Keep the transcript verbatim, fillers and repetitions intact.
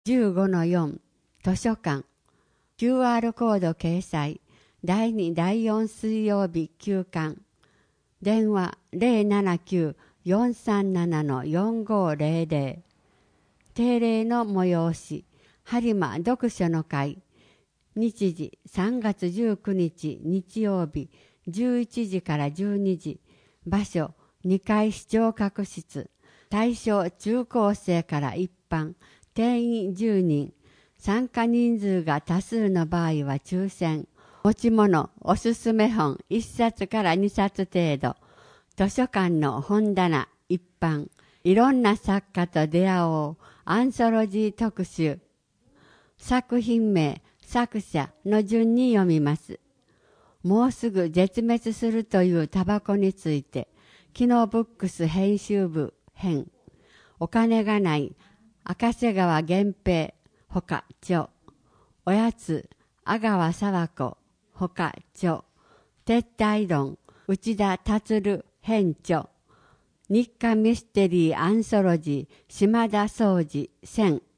じゅうごのよん 図書館 キューアール コード掲載だいにだいよん水曜日休館電話 ゼロななきゅう よんさんなな よんごゼロゼロ定例の催し播磨読書の会日時さんがつじゅうくにち日曜日じゅういちじからじゅうにじ場所にかい視聴覚室対象中高生から一般定員じゅうにん参加人数が多数の場合は抽選持ち物おすすめ本いっさつからにさつ程度図書館の本棚一般いろんな作家と出会おうアンソロジー特集作品名作者の順に読みます。もうすぐ絶滅するというタバコについてキノブックス編集部編お金がない赤瀬川源平ほか著おやつ阿川佐和子ほか著撤退論内田達編著日刊ミステリーアンソロジー島田総司選